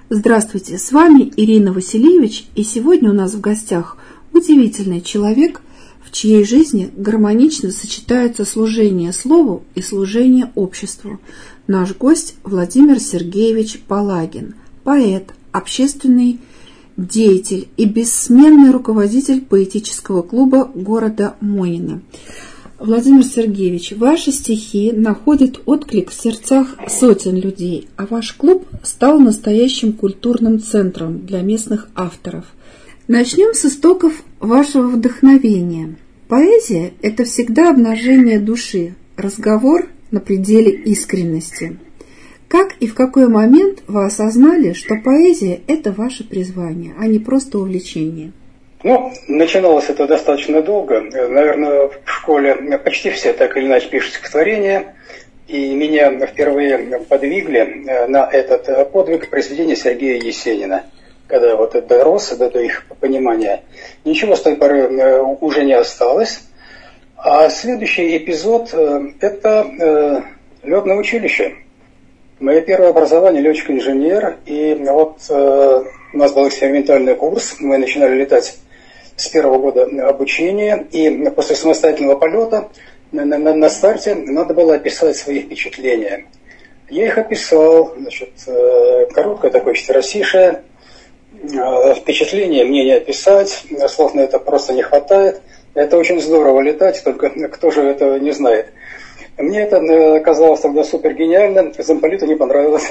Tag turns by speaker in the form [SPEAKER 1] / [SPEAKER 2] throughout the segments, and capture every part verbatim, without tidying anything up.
[SPEAKER 1] Здравствуйте, с вами Ирина Васильевич, и сегодня у нас в гостях удивительный человек, в чьей жизни гармонично сочетаются служение слову и служение обществу. Наш гость Владимир Сергеевич Палагин, поэт, общественный деятель и бессменный руководитель поэтического клуба города Монино. Владимир Сергеевич, ваши стихи находят отклик в сердцах сотен людей, а ваш клуб стал настоящим культурным центром для местных авторов. Начнем с истоков вашего вдохновения. Поэзия – это всегда обнажение души, разговор на пределе искренности. Как и в какой момент вы осознали, что поэзия – это ваше призвание, а не просто увлечение?
[SPEAKER 2] Ну, начиналось это достаточно долго. Наверное, в школе почти все так или иначе пишут стихотворения. И меня впервые подвигли на этот подвиг произведения Сергея Есенина. Когда вот это дорос до их понимания, ничего с той поры уже не осталось. А следующий эпизод – это летное училище. Мое первое образование – летчик-инженер. И вот у нас был экспериментальный курс. Мы начинали летать с первого года обучения, и после самостоятельного полета на, на, на старте надо было описать свои впечатления. Я их описал, значит, короткое такое четверостишее, впечатление мне не описать, слов на это просто не хватает. Это очень здорово летать, только кто же этого не знает. Мне это казалось тогда супер гениально, замполиту не понравилось.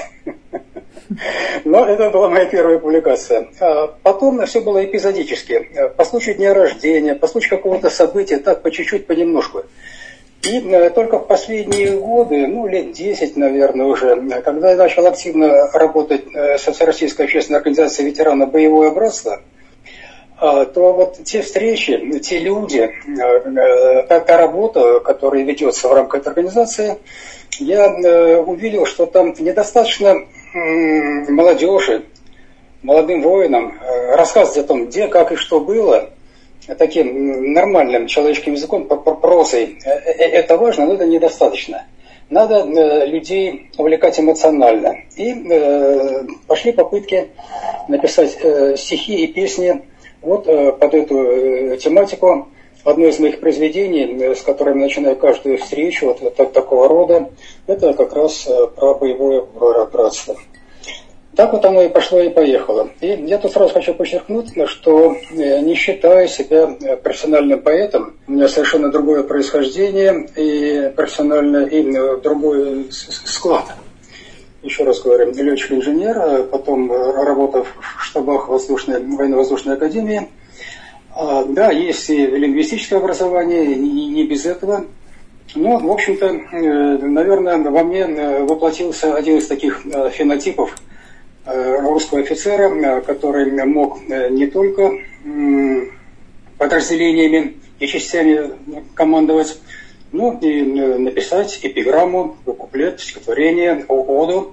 [SPEAKER 2] Но это была моя первая публикация. Потом все было эпизодически. По случаю дня рождения, по случаю какого-то события, так по чуть-чуть, понемножку. И только в последние годы, ну лет десять, наверное, уже, когда я начал активно работать с Всероссийской общественной организацией ветеранов «Боевое братство», то вот те встречи, те люди, та, та работа, которая ведется в рамках этой организации, я увидел, что там недостаточно молодежи, молодым воинам рассказывать о том, где, как и что было, таким нормальным человеческим языком, прозой. Это важно, но это недостаточно. Надо людей увлекать эмоционально. И пошли попытки написать стихи и песни вот под эту тематику. Одно из моих произведений, с которым начинаю каждую встречу вот так, такого рода, это как раз про боевое братство. Так вот оно и пошло и поехало. И я тут сразу хочу подчеркнуть, что не считаю себя профессиональным поэтом. У меня совершенно другое происхождение и профессионально и другой склад. Еще раз говорю, летчик-инженер, потом работал в штабах воздушной, военно-воздушной академии. А, да, есть и лингвистическое образование, и не без этого. Но, в общем-то, наверное, во мне воплотился один из таких фенотипов русского офицера, который мог не только подразделениями и частями командовать, но и написать эпиграмму, куплет, стихотворение, оду,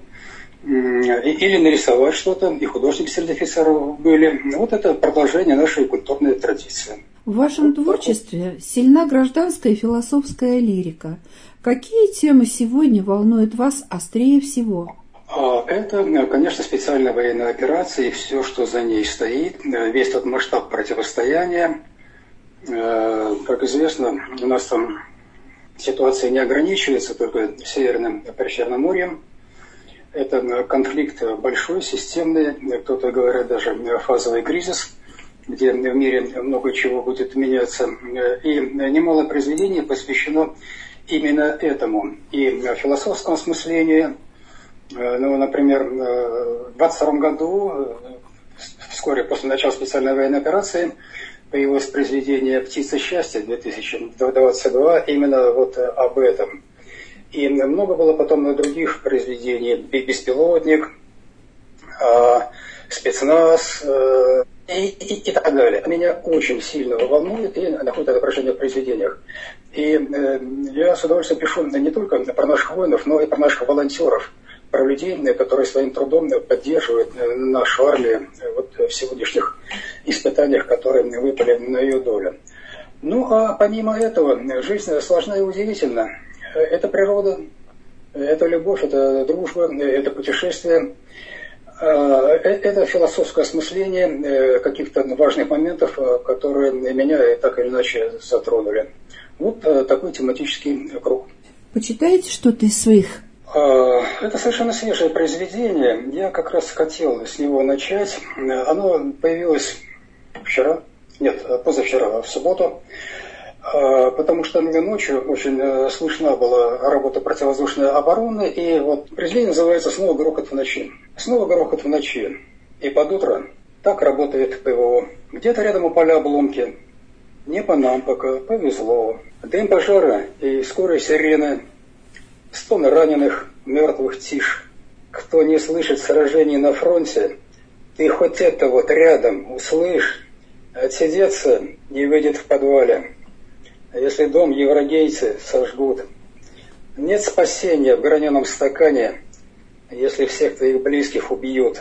[SPEAKER 2] или нарисовать что-то, и художники среди офицеров были. Вот это продолжение нашей культурной традиции.
[SPEAKER 1] В вашем творчестве сильна гражданская и философская лирика. Какие темы сегодня волнуют вас острее всего?
[SPEAKER 2] Это, конечно, специальная военная операция и все, что за ней стоит, весь тот масштаб противостояния. Как известно, у нас там ситуация не ограничивается только Северным Причерноморьем. Это конфликт большой, системный, кто-то говорит даже фазовый кризис, где в мире много чего будет меняться. И немало произведений посвящено именно этому. И в философском осмыслении, ну, например, в двадцать втором году, вскоре после начала специальной военной операции, появилось произведение «Птица счастья» две тысячи двадцать два, именно вот об этом. И много было потом других произведений, «Беспилотник», «Спецназ» и, и, и так далее. Меня очень сильно волнует и находит отображение в произведениях. И я с удовольствием пишу не только про наших воинов, но и про наших волонтеров, про людей, которые своим трудом поддерживают нашу армию вот в сегодняшних испытаниях, которые выпали на ее долю. Ну, а помимо этого, жизнь сложна и удивительна. Это природа, это любовь, это дружба, это путешествие. Это философское осмысление каких-то важных моментов, которые меня так или иначе затронули. Вот такой тематический круг.
[SPEAKER 1] Почитаете что-то из своих?
[SPEAKER 2] Это совершенно свежее произведение. Я как раз хотел с него начать. Оно появилось вчера, нет, позавчера, в субботу. Потому что ночью очень слышна была работа противовоздушной обороны, и вот произведение называется «Снова грохот в ночи». Снова грохот в ночи. И под утро так работает ПВО. Где-то рядом упали обломки. Не по нам пока, повезло. Дым пожара и скорые сирены. Стоны раненых, мертвых тишь. Кто не слышит сражений на фронте, ты хоть это вот рядом услышь. Отсидеться не выйдет в подвале. Если дом еврогейцы сожгут. Нет спасения в граненом стакане, если всех твоих близких убьют.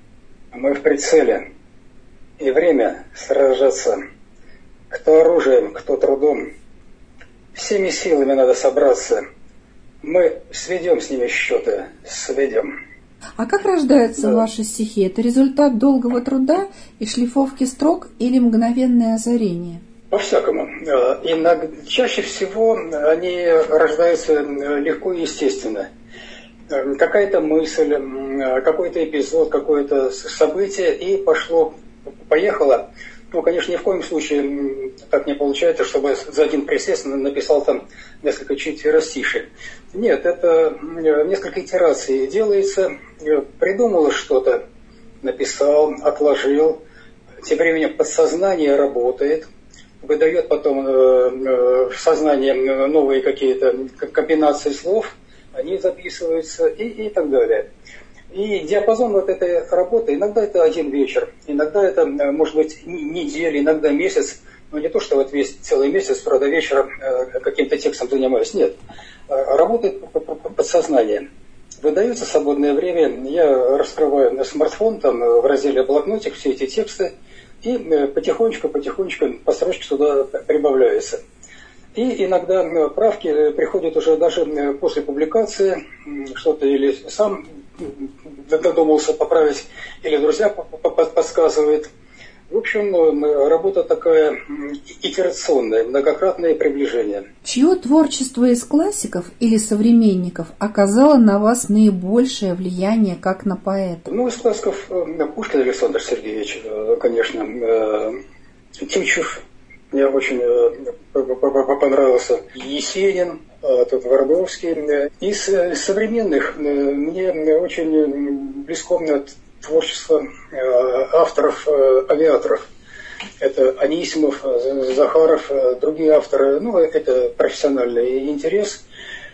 [SPEAKER 2] Мы в прицеле. И время сражаться. Кто оружием, кто трудом. Всеми силами надо собраться. Мы сведем с ними счеты, сведем.
[SPEAKER 1] А как рождаются да. ваши стихи? Это результат долгого труда и шлифовки строк или мгновенное озарение?
[SPEAKER 2] По-всякому. Иногда, чаще всего они рождаются легко и естественно. Какая-то мысль, какой-то эпизод, какое-то событие, и пошло, поехало. Ну, конечно, ни в коем случае так не получается, чтобы за один присест написал там несколько четверостишей. Нет, это несколько итераций делается. Придумал что-то, написал, отложил. Тем временем подсознание работает. Выдает потом в сознание новые какие-то комбинации слов, они записываются и, и так далее. И диапазон вот этой работы, иногда это один вечер, иногда это, может быть, неделя, иногда месяц, но не то, что вот весь целый месяц, правда, вечером каким-то текстом занимаюсь, нет. Работает подсознание. Выдается свободное время, я раскрываю на смартфон, там в разделе блокнотик все эти тексты, и потихонечку-потихонечку по строчке сюда прибавляется. И иногда правки приходят уже даже после публикации, что-то или сам додумался поправить, или друзья подсказывают. В общем, работа такая итерационная, многократное приближение.
[SPEAKER 1] Чье творчество из классиков или современников оказало на вас наибольшее влияние как на поэта?
[SPEAKER 2] Ну, из классиков Пушкин Александр Сергеевич, конечно. Тютчев мне очень понравился. Есенин, Твардовский. Из современных мне очень близко творчество авторов-авиаторов. Это Анисимов, Захаров, другие авторы. Ну, это профессиональный интерес.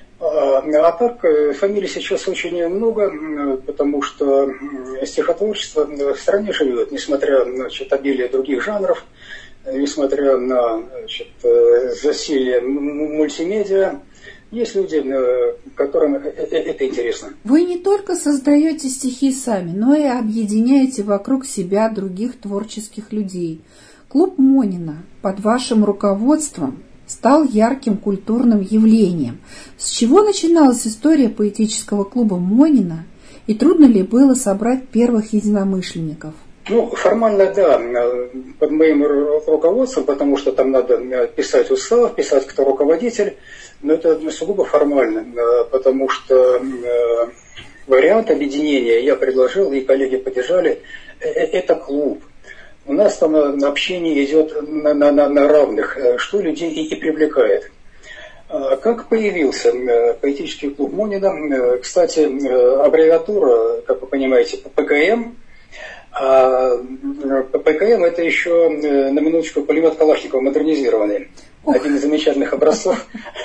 [SPEAKER 2] А так, фамилий сейчас очень много, потому что стихотворчество в стране живет, несмотря на, значит, обилие других жанров, несмотря на, значит, засилие мультимедиа. Есть люди, которым это интересно.
[SPEAKER 1] Вы не только создаете стихи сами, но и объединяете вокруг себя других творческих людей. Клуб Монина под вашим руководством стал ярким культурным явлением. С чего начиналась история поэтического клуба Монина, и трудно ли было собрать первых единомышленников?
[SPEAKER 2] Ну, формально, да, под моим руководством, потому что там надо писать устав, писать, кто руководитель, но это сугубо формально, потому что вариант объединения я предложил, и коллеги поддержали, это клуб. У нас там общение идет на, на, на равных, что людей и, и привлекает. Как появился поэтический клуб Монина? Кстати, аббревиатура, как вы понимаете, ПКМ. А ПКМ это еще, на минуточку, пулемет Калашникова модернизированный. Ух. Один из замечательных образцов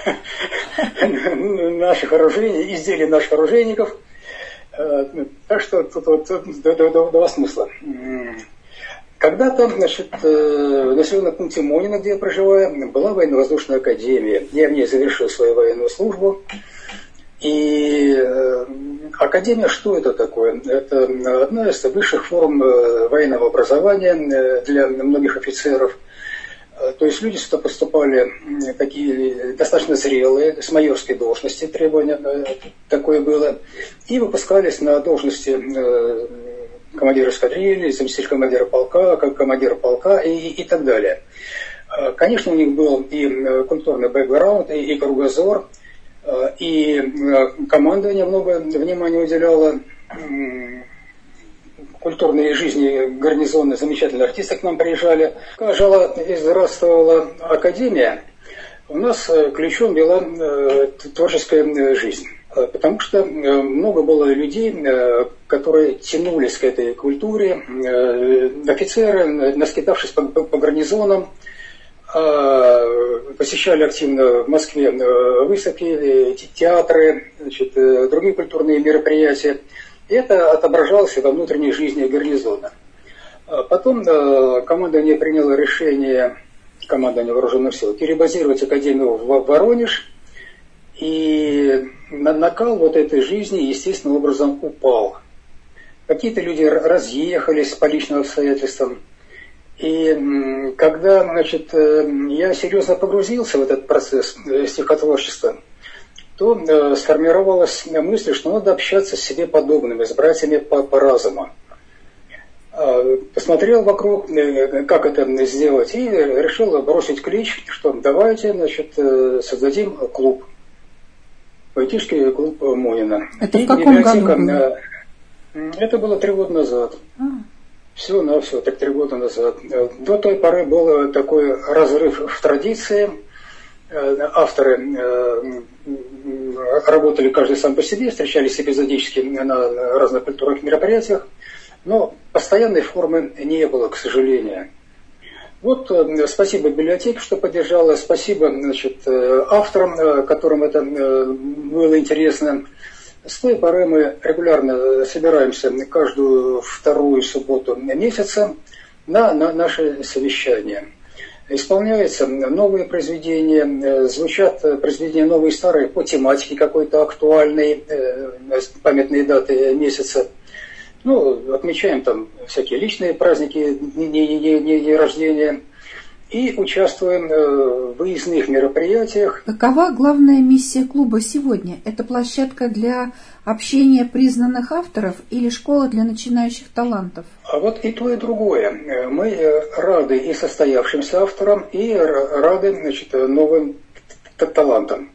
[SPEAKER 2] наших оружейников, изделий наших оружейников. Так что тут вот два смысла. Когда-то, значит, в населенном пункте Монина, где я проживаю, была военно-воздушная академия. Я в ней завершил свою военную службу. И э, академия, что это такое? Это одна из высших форм военного образования для многих офицеров. То есть люди сюда поступали такие достаточно зрелые, с майорской должности требования такое было, и выпускались на должности командир эскадрильи, заместитель командира полка, как командир полка и, и так далее. Конечно, у них был и культурный бэкграунд, и, и кругозор, и командование много внимания уделяло культурной жизни гарнизона. Замечательные артисты к нам приезжали. Когда жила и здравствовала академия, у нас ключом была творческая жизнь. Потому что много было людей, которые тянулись к этой культуре, офицеры, наскитавшись по, по, по гарнизонам, посещали активно в Москве выставки, театры, значит, другие культурные мероприятия. И это отображалось во внутренней жизни гарнизона. Потом командование приняло решение, командование вооруженных сил, перебазировать академию в Воронеж. И накал вот этой жизни естественным образом упал. Какие-то люди разъехались по личным обстоятельствам. И когда, значит, я серьезно погрузился в этот процесс стихотворчества, то сформировалась мысль, что надо общаться с себе подобными, с братьями по, по разуму. Посмотрел вокруг, как это сделать, и решил бросить клич, что давайте, значит, создадим клуб. Поэтический клуб Монина.
[SPEAKER 1] Это и в каком году было?
[SPEAKER 2] Это было три года назад. А. Все на все, так три года назад. До той поры был такой разрыв в традиции. Авторы работали каждый сам по себе, встречались эпизодически на разных культурных мероприятиях, но постоянной формы не было, к сожалению. Вот, спасибо библиотеке, что поддержала, спасибо, значит, авторам, которым это было интересно. С той поры мы регулярно собираемся каждую вторую субботу месяца на, на наши совещания. Исполняются новые произведения, звучат произведения новые и старые по тематике какой-то актуальной, памятные даты месяца. Ну, отмечаем там всякие личные праздники, дни рождения и участвуем в выездных мероприятиях.
[SPEAKER 1] Какова главная миссия клуба сегодня? Это площадка для общения признанных авторов или школа для начинающих талантов?
[SPEAKER 2] А вот и то, и другое. Мы рады и состоявшимся авторам, и рады, значит, новым талантам.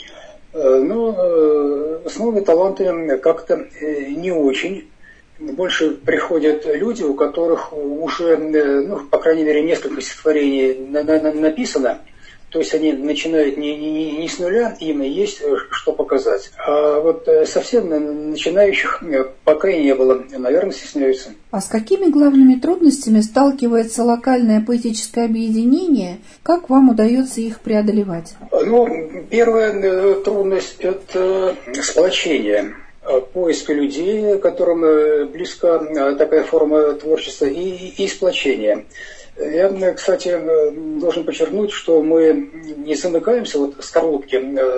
[SPEAKER 2] Но с новыми талантами как-то не очень. Больше приходят люди, у которых уже, ну, по крайней мере, несколько стихотворений написано. То есть они начинают не, не, не с нуля, им есть что показать. А вот совсем начинающих пока и не было, наверное, стесняются.
[SPEAKER 1] А с какими главными трудностями сталкивается локальное поэтическое объединение? Как вам удается их преодолевать?
[SPEAKER 2] Ну, первая трудность – это сплочение. Поиск людей, которым близка такая форма творчества, и, и сплочение. Я, кстати, должен подчеркнуть, что мы не замыкаемся вот в скорлупке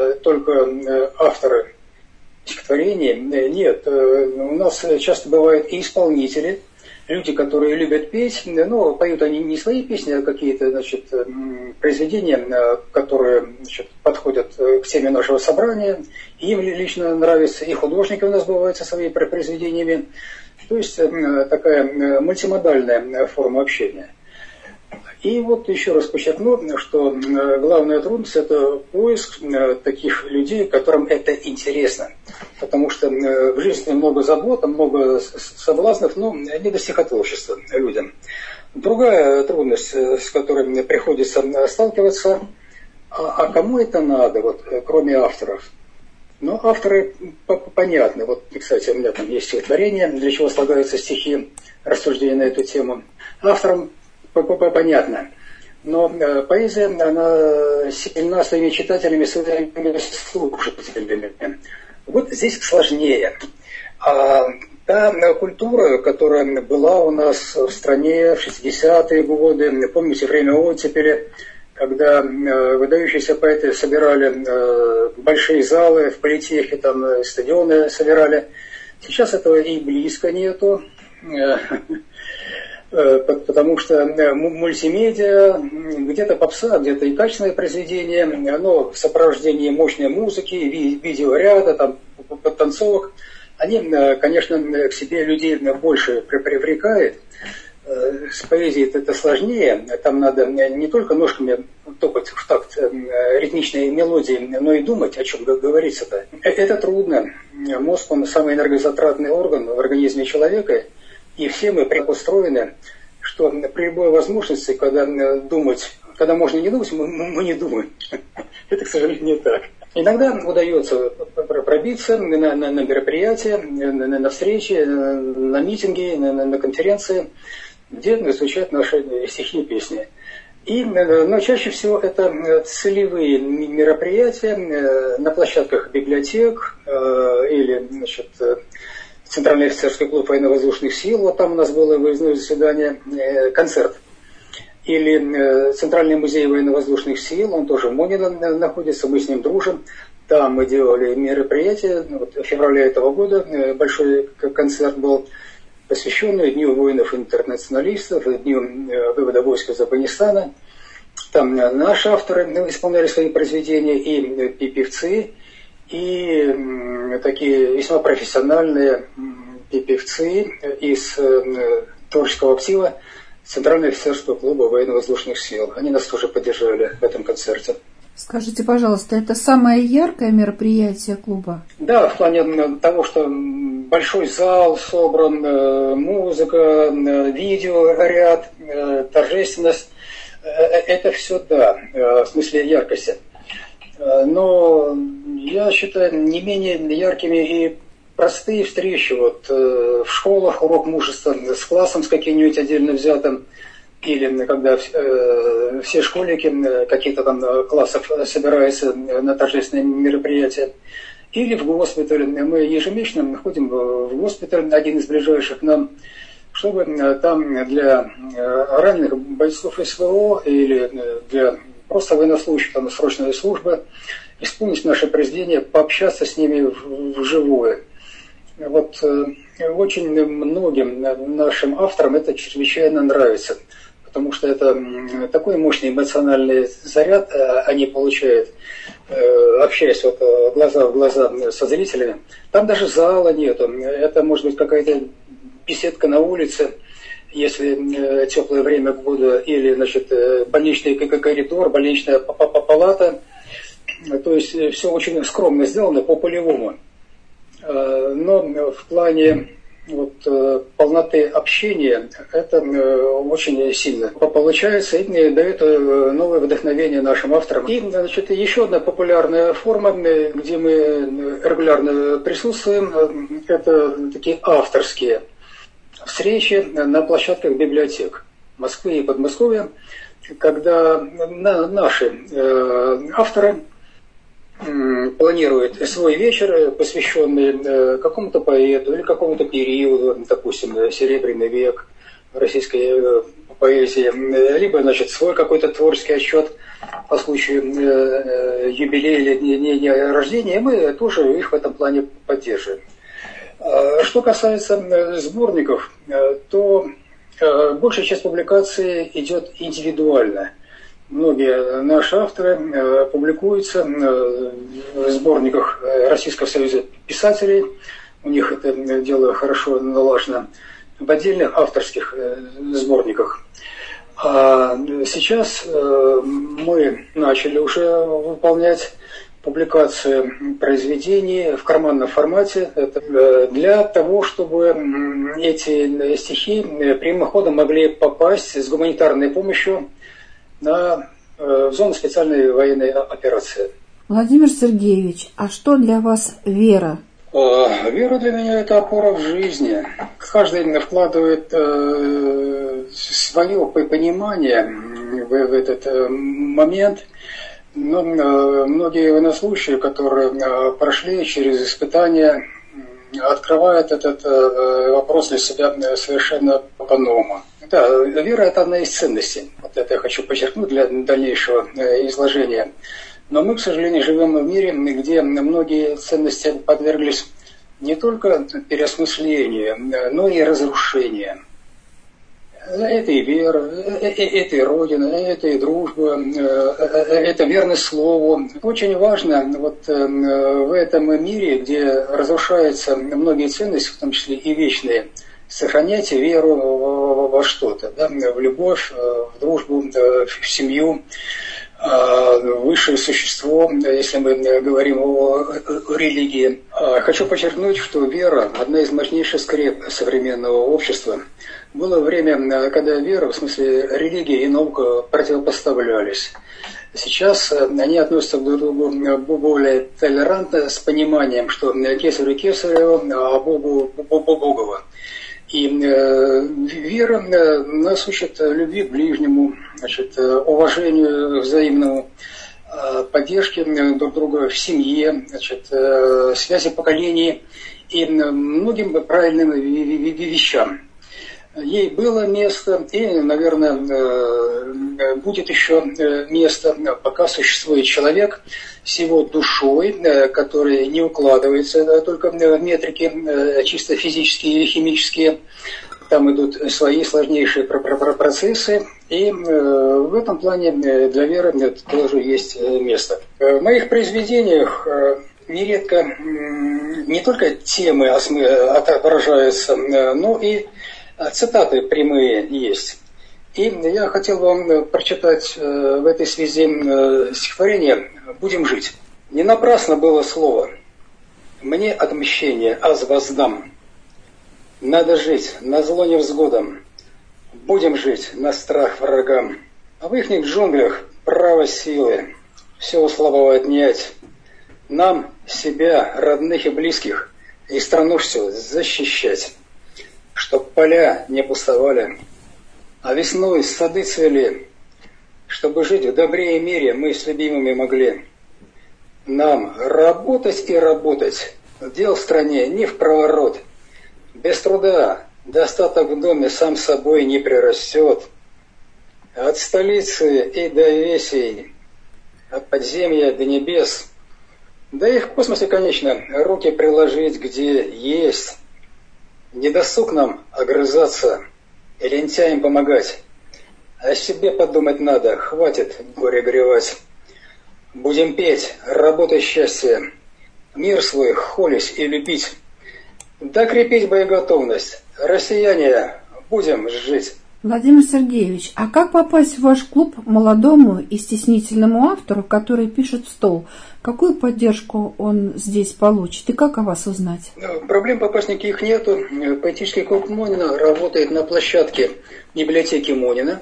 [SPEAKER 2] только авторы стихотворений. Нет, у нас часто бывают и исполнители, люди, которые любят петь, но поют они не свои песни, а какие-то, значит, произведения, которые, значит, подходят к теме нашего собрания. Им лично нравится, и художники у нас бывают со своими произведениями. То есть такая мультимодальная форма общения. И вот еще раз подчеркну, что главная трудность – это поиск таких людей, которым это интересно. Потому что в жизни много забот, много соблазнов, но не до стихотворчества людям. Другая трудность, с которой приходится сталкиваться, а кому это надо, вот, кроме авторов? Ну, авторы понятны. Вот, кстати, у меня там есть стихотворение, для чего слагаются стихи, рассуждения на эту тему. Авторам понятно. Но поэзия, она сильна своими читателями, своими слушателями. Вот здесь сложнее. А та культура, которая была у нас в стране в шестидесятые годы, помните время оттепели, когда выдающиеся поэты собирали большие залы в политехе, там стадионы собирали. Сейчас этого и близко нету. Потому что мультимедиа, где-то попса, где-то и качественное произведение, оно в сопровождении мощной музыки, видеоряда, там, подтанцовок. Они, конечно, к себе людей больше привлекают. С поэзией это сложнее, там надо не только ножками топать в такт ритмичной мелодии, но и думать, о чем говорится-то. Это трудно. Мозг, он самый энергозатратный орган в организме человека, и все мы устроены, что при любой возможности, когда думать, когда можно не думать, мы, мы не думаем. Это, к сожалению, не так. Иногда удается пробиться на, на, на мероприятия, на, на встречи, на митинги, на, на конференции, где звучат наши стихи и песни. И, но чаще всего это целевые мероприятия на площадках библиотек или, значит, Центральный офицерский клуб военно-воздушных сил, вот там у нас было выездное заседание, концерт. Или Центральный музей военно-воздушных сил, он тоже в Монино находится, мы с ним дружим. Там мы делали мероприятие, вот, в феврале этого года большой концерт был, посвященный Дню воинов-интернационалистов, Дню вывода войск из Афганистана. Там наши авторы исполняли свои произведения, и певцы, и такие весьма профессиональные певцы из творческого актива Центрального офицерского клуба военно-воздушных сил. Они нас тоже поддержали в этом концерте. Скажите, пожалуйста, это самое яркое мероприятие клуба? Да, в плане того, что большой зал собран, музыка, видеоряд, торжественность. Это все, да, в смысле яркости. Но я считаю, не менее яркими и простые встречи. Вот в школах урок мужества с классом, с каким-нибудь отдельно взятым. Или когда э, все школьники каких-то там классов собираются на торжественные мероприятия. Или в госпитале. Мы ежемесячно ходим в госпиталь, один из ближайших к нам, чтобы там для раненых бойцов СВО или для просто военнослужащих там, срочной службы исполнить наше произведение, пообщаться с ними вживую. Вот э, очень многим нашим авторам это чрезвычайно нравится. Потому что это такой мощный эмоциональный заряд они получают, общаясь вот глаза в глаза со зрителями. Там даже зала нету. Это может быть какая-то беседка на улице, если теплое время года, или, значит, больничный коридор, больничная палата. То есть все очень скромно сделано по-полевому. Но в плане вот, полноты общения это очень сильно получается и дает новое вдохновение нашим авторам. И, значит, еще одна популярная форма, где мы регулярно присутствуем, это такие авторские встречи на площадках библиотек Москвы и Подмосковья, когда наши авторы планирует свой вечер, посвященный какому-то поэту или какому-то периоду, допустим, Серебряный век российской поэзии, либо, значит, свой какой-то творческий отчет по случаю юбилея или дня рождения, мы тоже их в этом плане поддерживаем. Что касается сборников, то большая часть публикации идет индивидуально. Многие наши авторы публикуются в сборниках Российского союза писателей. У них это дело хорошо налажено. В отдельных авторских сборниках. А сейчас мы начали уже выполнять публикацию произведений в карманном формате. Это для того, чтобы эти стихи прямым ходом могли попасть с гуманитарной помощью на э, зону специальной военной операции. Владимир Сергеевич, а что для вас вера? Э, вера для меня это опора в жизни. Каждый вкладывает э, свое понимание в, в этот э, момент. Но э, многие военнослужащие, которые э, прошли через испытания, открывают этот э, вопрос для себя совершенно по-новому. Да, вера – это одна из ценностей. Вот это я хочу подчеркнуть для дальнейшего изложения. Но мы, к сожалению, живем в мире, где многие ценности подверглись не только переосмыслению, но и разрушению. Это и вера, это и Родина, это и дружба, это верность слову. Очень важно вот в этом мире, где разрушаются многие ценности, в том числе и вечные, сохранять веру во что-то, да, в любовь, в дружбу, в семью, в высшее существо, если мы говорим о религии. Хочу подчеркнуть, что вера – одна из мощнейших скреп современного общества. Было время, когда вера, в смысле религия и наука, противопоставлялись. Сейчас они относятся друг к другу более толерантно, с пониманием, что кесарю кесарево, а Богу Богово. И вера нас учит любви к ближнему, значит, уважению взаимному, поддержке друг друга в семье, значит, связи поколений и многим правильным вещам. Ей было место и, наверное, будет еще место, пока существует человек с его душой, который не укладывается только в метрики чисто физические и химические. Там идут свои сложнейшие процессы, и в этом плане для веры тоже есть место. В моих произведениях нередко не только темы отображаются, но и цитаты прямые есть. И я хотел вам прочитать в этой связи стихотворение «Будем жить». Не напрасно было слово «Мне отмщение аз воздам». Надо жить назло невзгодам, будем жить на страх врагам. А в ихних джунглях право силы все у слабого отнять. Нам себя, родных и близких, и страну всю защищать. Чтоб поля не пустовали, а весной сады цвели, чтобы жить в добре и мире мы с любимыми могли. Нам работать и работать, дел в стране не в проворот. Без труда достаток в доме сам собой не прирастет. От столицы и до весей, от подземья до небес, да и в космосе, конечно, руки приложить где есть. Не досуг нам огрызаться и лентяям помогать. О себе подумать надо, хватит горе горевать. Будем петь, работать счастье, мир свой холить и любить. Да крепить боеготовность, россияне, будем жить.
[SPEAKER 1] Владимир Сергеевич, а как попасть в ваш клуб молодому и стеснительному автору, который пишет в стол? Какую поддержку он здесь получит и как о вас узнать?
[SPEAKER 2] Проблем попасть никаких нету. Поэтический клуб Монина работает на площадке библиотеки Монина.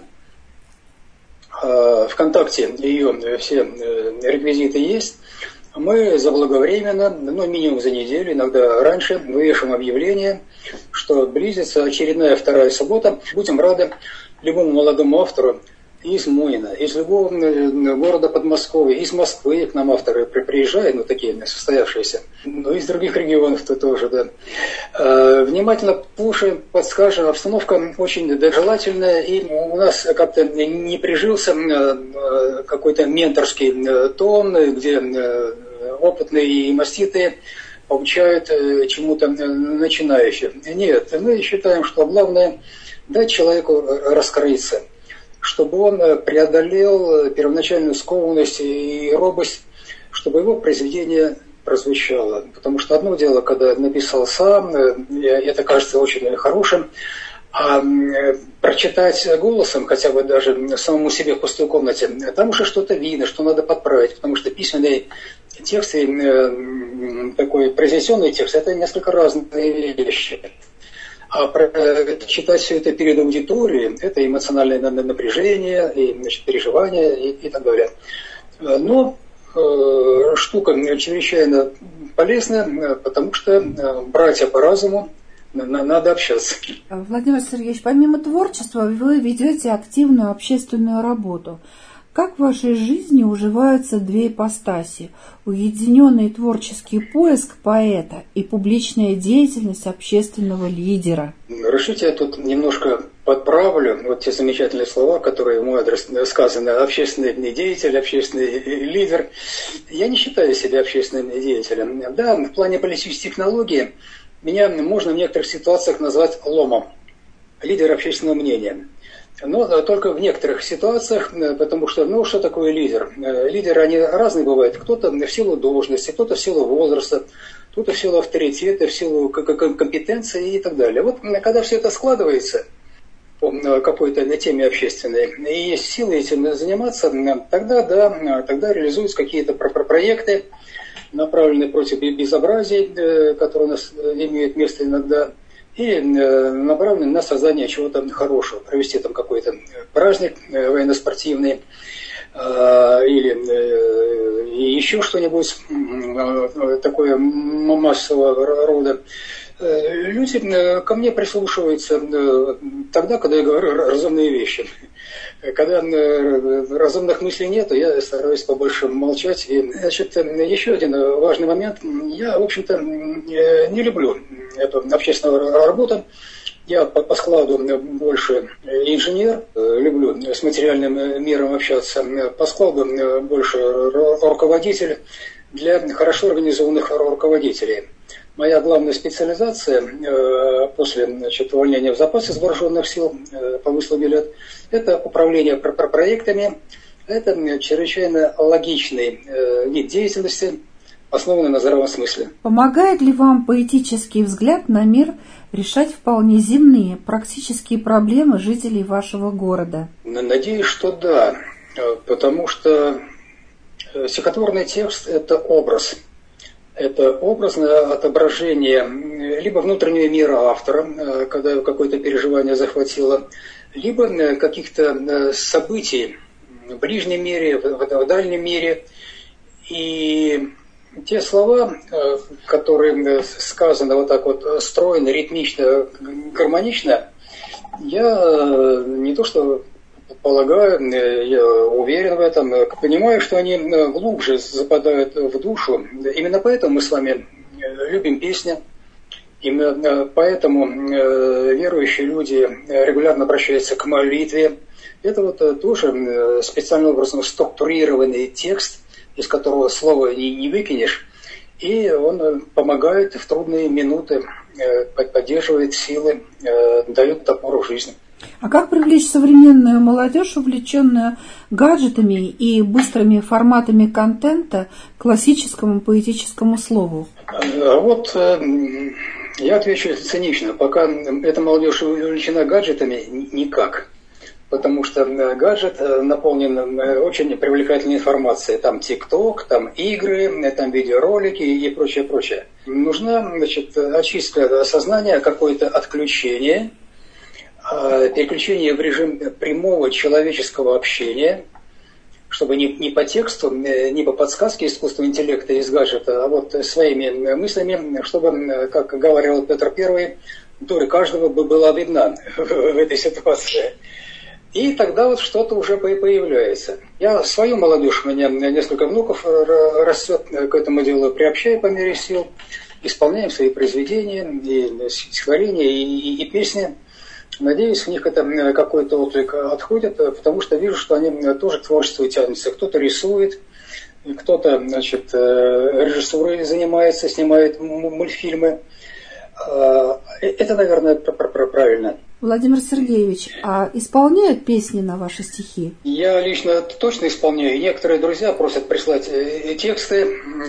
[SPEAKER 2] ВКонтакте ее все реквизиты есть. Мы заблаговременно, ну минимум за неделю, иногда раньше, вывешиваем объявление, что близится очередная вторая суббота. Будем рады любому молодому автору из Монина, из любого города Подмосковья, из Москвы к нам авторы приезжают, ну такие состоявшиеся, но из других регионов-то тоже, да. Внимательно слушаем, подскажем, обстановка очень доброжелательная, и у нас как-то не прижился какой-то менторский тон, где опытные и маститые обучают чему-то начинающим. Нет, мы считаем, что главное дать человеку раскрыться, чтобы он преодолел первоначальную скованность и робость, чтобы его произведение прозвучало. Потому что одно дело, когда написал сам, это кажется очень хорошим, а прочитать голосом, хотя бы даже самому себе в пустой комнате, там уже что-то видно, что надо подправить, потому что письменный текст и такой произнесенный текст – это несколько разные вещи. А читать все это перед аудиторией – это эмоциональное напряжение, и, значит, переживания и, и так далее. Но э, штука чрезвычайно полезная, потому что братья по разуму, надо общаться.
[SPEAKER 1] Владимир Сергеевич, помимо творчества вы ведете активную общественную работу. Как в вашей жизни уживаются две ипостаси – уединенный творческий поиск поэта и публичная деятельность общественного лидера?
[SPEAKER 2] Разрешите, я тут немножко подправлю вот те замечательные слова, которые в мой адрес сказаны: общественный деятель, общественный лидер. Я не считаю себя общественным деятелем. Да, в плане политических технологий меня можно в некоторых ситуациях назвать ломом. лидер общественного мнения. Но только в некоторых ситуациях, потому что, ну, что такое лидер? Лидеры, они разные бывают. Кто-то в силу должности, кто-то в силу возраста, кто-то в силу авторитета, в силу компетенции и так далее. Вот когда все это складывается по какой-то теме общественной, и есть силы этим заниматься, тогда, да, тогда реализуются какие-то проекты, направленные против безобразий, которые у нас имеют место иногда, и направлены на создание чего-то хорошего, провести там какой-то праздник военно-спортивный или еще что-нибудь такое массового рода. Люди ко мне прислушиваются тогда, когда я говорю разумные вещи. Когда разумных мыслей нет, я стараюсь побольше молчать. И, значит, еще один важный момент. Я, в общем-то, не люблю эту общественную работу. Я по, по складу больше инженер, люблю с материальным миром общаться. По складу больше руководитель для хорошо организованных руководителей. Моя главная специализация э, после, значит, увольнения в запас из вооруженных сил э, по выслуге лет – это управление про- про проектами, это чрезвычайно логичный э, вид деятельности, основанный на здравом смысле.
[SPEAKER 1] Помогает ли вам поэтический взгляд на мир решать вполне земные, практические проблемы жителей вашего города?
[SPEAKER 2] Надеюсь, что да, потому что стихотворный текст – это образ. Это образное отображение либо внутреннего мира автора, когда какое-то переживание захватило, либо каких-то событий в ближнем мире, в дальнем мире. И те слова, которые сказаны вот так вот стройно, ритмично, гармонично, я не то что полагаю, я уверен в этом, понимаю, что они глубже западают в душу. Именно поэтому мы с вами любим песни, именно поэтому верующие люди регулярно обращаются к молитве. Это вот тоже специальным образом структурированный текст, из которого слова не выкинешь, и он помогает в трудные минуты, поддерживает силы, дает опору в жизни.
[SPEAKER 1] А как привлечь современную молодежь, увлеченную гаджетами и быстрыми форматами контента, к классическому поэтическому слову?
[SPEAKER 2] Вот я отвечу цинично. Пока эта молодежь увлечена гаджетами, никак. Потому что гаджет наполнен очень привлекательной информацией. Там ТикТок, там игры, там видеоролики и прочее, прочее. Нужна, значит, очистка сознания, какое-то отключение, переключение в режим прямого человеческого общения, чтобы не, не по тексту, не по подсказке искусственного интеллекта из гаджета, а вот своими мыслями, чтобы, как говорил Петр Первый, дурь каждого бы была видна в этой ситуации. И тогда вот что-то уже появляется. Я свою молодежь, у меня несколько внуков растет, к этому делу приобщаю по мере сил, исполняем свои произведения, и стихотворения, и, и, и песни. Надеюсь, в них это какой-то отклик отходит, потому что вижу, что они тоже к творчеству тянутся. Кто-то рисует, кто-то, значит, режиссурой занимается, снимает мультфильмы. Это, наверное, правильно.
[SPEAKER 1] Владимир Сергеевич, а исполняют песни на ваши стихи?
[SPEAKER 2] Я лично точно исполняю. И некоторые друзья просят прислать тексты.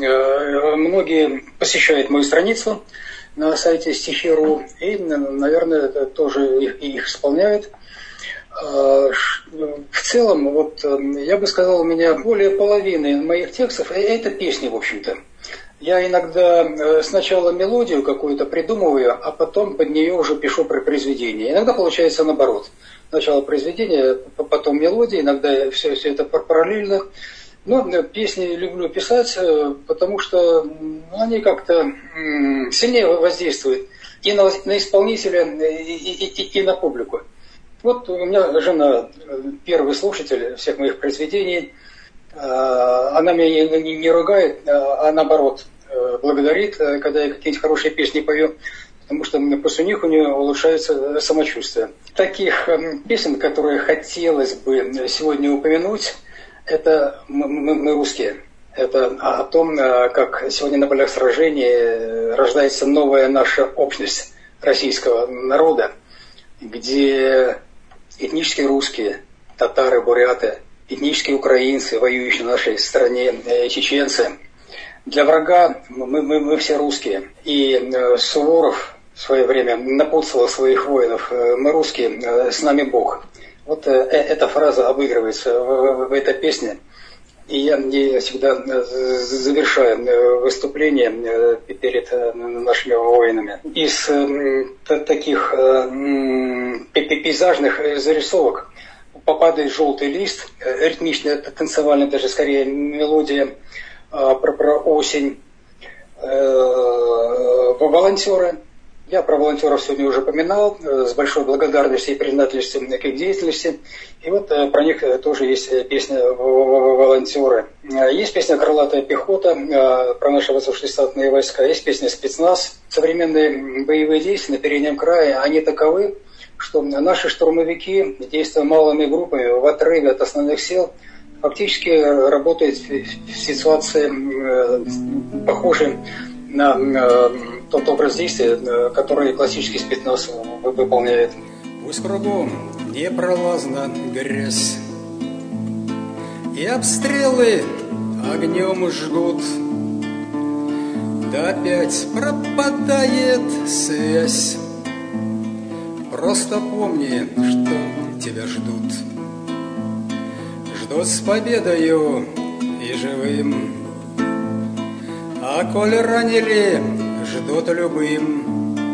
[SPEAKER 2] Многие посещают мою страницу на сайте стихи точка ру и, наверное, тоже их, их исполняют. В целом, вот я бы сказал, у меня более половины моих текстов – это песни, в общем-то. Я иногда сначала мелодию какую-то придумываю, а потом под нее уже пишу про произведение. Иногда получается наоборот. Сначала произведение, потом мелодия, иногда все, все это параллельно. Но песни люблю писать, потому что они как-то сильнее воздействуют и на, на исполнителя, и, и, и, и на публику. Вот у меня жена первый слушатель всех моих произведений. Она меня не, не ругает, а наоборот благодарит, когда я какие-нибудь хорошие песни пою, потому что после них у нее улучшается самочувствие. Таких песен, которые хотелось бы сегодня упомянуть, это мы, мы, мы русские. Это о том, как сегодня на полях сражений рождается новая наша общность российского народа. где этнические русские, татары, буряты, этнические украинцы, воюющие в нашей стране, чеченцы. Для врага мы, мы, мы все русские. И Суворов в свое время напутствовал своих воинов: мы русские, с нами Бог. Вот эта фраза обыгрывается в, в этой песне. И я не всегда завершаю выступление перед нашими воинами. Из таких пейзажных зарисовок попадает желтый лист, ритмичная, танцевальная, даже скорее мелодия про, про осень. Волонтеры. Я про волонтеров сегодня уже упоминал, с большой благодарностью и признательностью к их деятельности. И вот про них тоже есть песня «Волонтеры». Есть песня «Крылатая пехота» про наши воздушно-десантные войска. Есть песня «Спецназ». Современные боевые действия на переднем крае, они таковы, что наши штурмовики, действуя малыми группами в отрыве от основных сил, фактически работают в ситуации, похожей на тот образ действия, который классический спецназ выполняет.
[SPEAKER 3] Пусть кругом непролазна грязь, и обстрелы огнем жгут, да опять пропадает связь. Просто помни, что тебя ждут. Ждут с победою и живым. А коль ранили, ждут любым.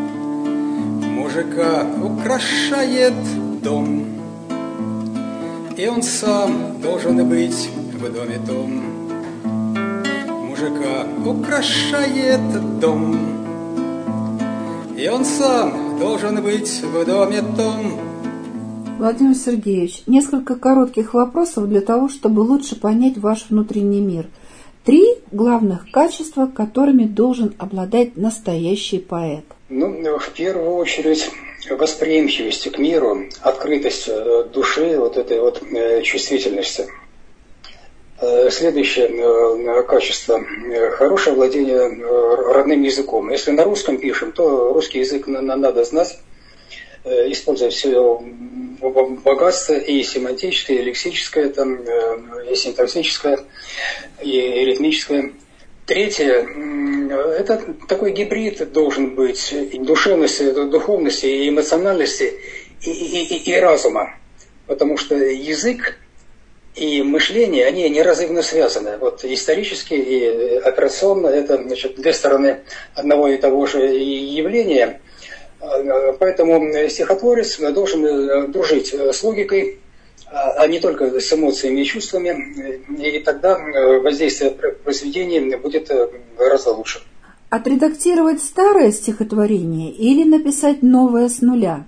[SPEAKER 3] Мужика украшает дом, и он сам должен быть в доме том. Мужика украшает дом, и он сам должен быть в доме том.
[SPEAKER 1] Владимир Сергеевич, несколько коротких вопросов для того, чтобы лучше понять ваш внутренний мир. Три главных качества, которыми должен обладать настоящий поэт.
[SPEAKER 2] Ну, в первую очередь, восприимчивость к миру, открытость души, вот этой вот чувствительности. Следующее качество – хорошее владение родным языком. Если на русском пишем, то русский язык надо знать, используя все его богатство и семантическое, и лексическое, там, и синтаксическое, и ритмическое. Третье – это такой гибрид должен быть душевности, духовности, и эмоциональности, и, и, и, и разума. Потому что язык и мышление, они неразрывно связаны. Вот исторически и операционно это, значит, две стороны одного и того же явления. Поэтому стихотворец должен дружить с логикой, а не только с эмоциями и чувствами, и тогда воздействие произведения будет гораздо лучше.
[SPEAKER 1] Отредактировать старое стихотворение или написать новое с нуля?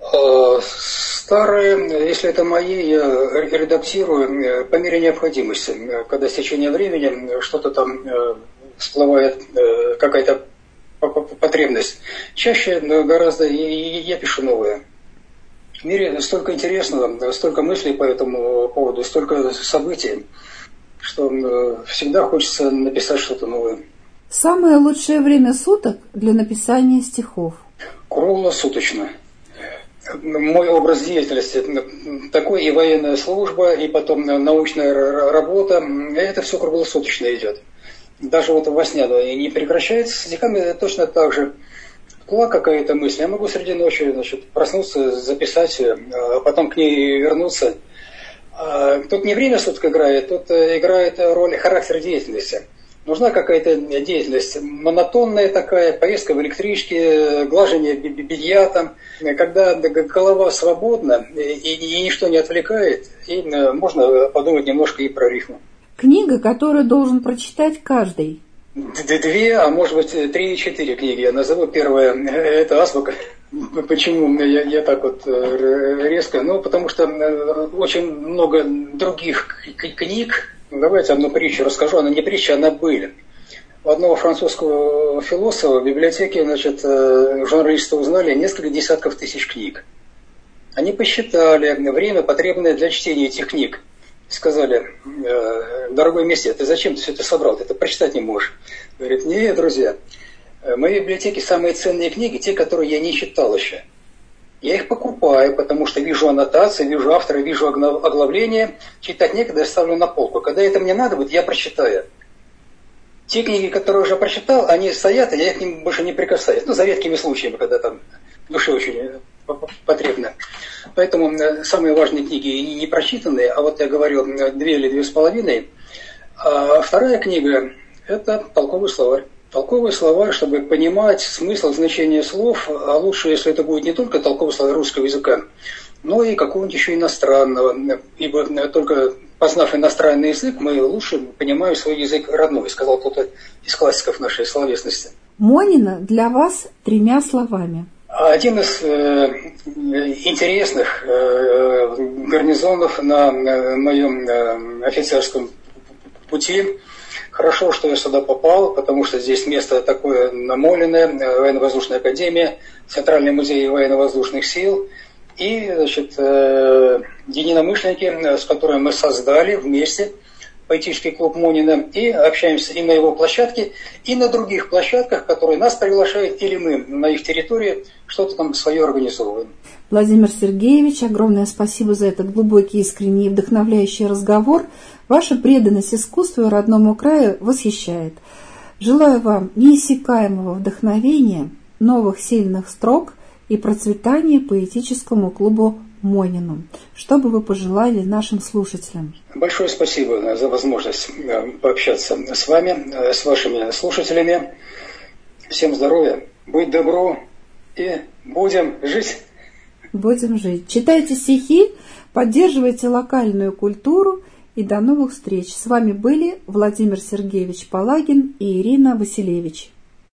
[SPEAKER 2] Старые, если это мои, я редактирую по мере необходимости. Когда с течением времени что-то там всплывает, какая-то потребность. Чаще гораздо я пишу новое. В мире столько интересного, столько мыслей по этому поводу, столько событий, что всегда хочется написать что-то новое.
[SPEAKER 1] Самое лучшее время суток для написания стихов?
[SPEAKER 2] Круглосуточно. Мой образ деятельности такой: и военная служба, и потом научная работа. Это все круглосуточно идет. Даже вот во сне оно не прекращается. С стихами точно так же. Была какая-то мысль, я могу среди ночи, значит, проснуться, записать ее, а потом к ней вернуться. Тут не время суток играет, тут играет роль характер деятельности. Нужна какая-то деятельность монотонная такая, поездка в электричке, глажение белья там, когда голова свободна и, и ничто не отвлекает, и можно подумать немножко и про рифму.
[SPEAKER 1] Книга, которую должен прочитать каждый.
[SPEAKER 2] Две, а может быть три-четыре книги я назову. Первая – это «Азбука». Почему я, я так вот резко? Ну, потому что очень много других книг. Давайте одну притчу расскажу. Она не притча, она быль. У одного французского философа в библиотеке, значит, журналисты узнали несколько десятков тысяч книг. Они посчитали время, потребное для чтения этих книг. Сказали: дорогой месье, ты зачем ты все это собрал? Ты это прочитать не можешь. Говорит: нет, друзья, в моей библиотеке самые ценные книги, те, которые я не читал еще. Я их покупаю, потому что вижу аннотации, вижу автора, вижу оглавление. Читать некогда, я ставлю на полку. Когда это мне надо будет, я прочитаю. Те книги, которые уже прочитал, они стоят, и я к ним больше не прикасаюсь. Ну, за редкими случаями, когда там душе очень потребно. Поэтому самые важные книги не прочитанные, а вот я говорю, две или две с половиной. А вторая книга – это толковый словарь. Толковый словарь, чтобы понимать смысл, значение слов, а лучше, если это будет не только толковый словарь русского языка, но и какого-нибудь еще иностранного. Ибо только познав иностранный язык, мы лучше понимаем свой язык родной, сказал кто-то из классиков нашей словесности.
[SPEAKER 1] Монина для вас тремя словами.
[SPEAKER 2] Один из э, интересных э, гарнизонов на э, моем э, офицерском пути. Хорошо, что я сюда попал, потому что здесь место такое намоленное, военно-воздушная академия, Центральный музей военно-воздушных сил и, значит, э, единомышленники, с которыми мы создали вместе поэтический клуб Монина, и общаемся и на его площадке, и на других площадках, которые нас приглашают, или мы на их территории что-то там свое организовываем.
[SPEAKER 1] Владимир Сергеевич, огромное спасибо за этот глубокий, искренний и вдохновляющий разговор. Ваша преданность искусству и родному краю восхищает. Желаю вам неиссякаемого вдохновения, новых сильных строк и процветания поэтическому клубу Монину. Что бы вы пожелали нашим слушателям?
[SPEAKER 2] Большое спасибо за возможность пообщаться с вами, с вашими слушателями. Всем здоровья, быть добру и будем жить.
[SPEAKER 1] Будем жить. Читайте стихи, поддерживайте локальную культуру и до новых встреч. С вами были Владимир Сергеевич Палагин и Ирина Василевич.